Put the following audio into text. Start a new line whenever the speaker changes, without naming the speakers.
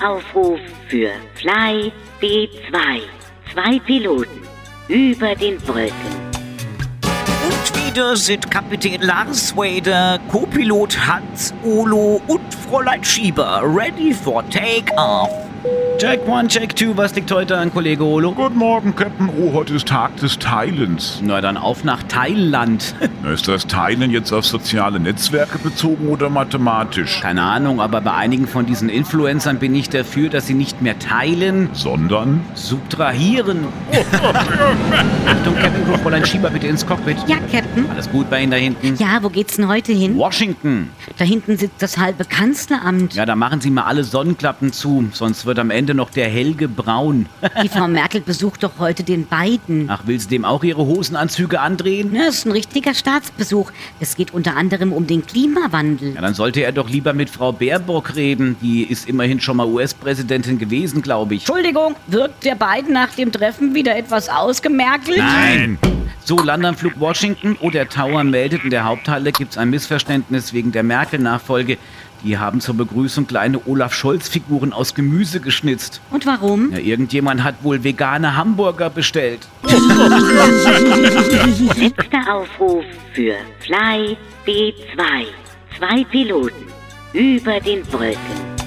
Letzter Aufruf für Fly B2. 2 Piloten über den Wolken.
Und wieder sind Kapitän Lars Vader, Co-Pilot Hans Olo und Fräulein Schieber ready for take-off.
Check 1, Check 2, was liegt heute an, Kollege Olo?
Guten Morgen, Captain. Oh, heute ist Tag des Teilens.
Na dann auf nach Thailand.
Ist das Teilen jetzt auf soziale Netzwerke bezogen oder mathematisch?
Keine Ahnung, aber bei einigen von diesen Influencern bin ich dafür, dass sie nicht mehr teilen,
Sondern?
subtrahieren. Achtung, Captain Crew, Fräulein Schieber, bitte ins Cockpit.
Ja, Captain.
Alles gut bei Ihnen da hinten?
Ja, wo geht's denn heute hin?
Washington.
Da hinten sitzt das halbe Kanzleramt.
Ja, da machen Sie mal alle Sonnenklappen zu, sonst wird am Ende noch der Helge braun.
Die Frau Merkel besucht doch heute den Biden.
Ach, will sie dem auch ihre Hosenanzüge andrehen?
Das ist ein richtiger Staatsbesuch. Es geht unter anderem um den Klimawandel.
Ja, dann sollte er doch lieber mit Frau Baerbock reden. Die ist immerhin schon mal US-Präsidentin gewesen, glaube ich.
Entschuldigung, wirkt der Biden nach dem Treffen wieder etwas ausgemerkelt?
Nein!
So, Landeanflug Washington. Oh, der Tower meldet, in der Haupthalle gibt es ein Missverständnis wegen der Merkel-Nachfolge. Die haben zur Begrüßung kleine Olaf-Scholz-Figuren aus Gemüse geschnitzt.
Und warum?
Ja, irgendjemand hat wohl vegane Hamburger bestellt.
Letzter Aufruf für Fly B2. 2 Piloten über den Wolken.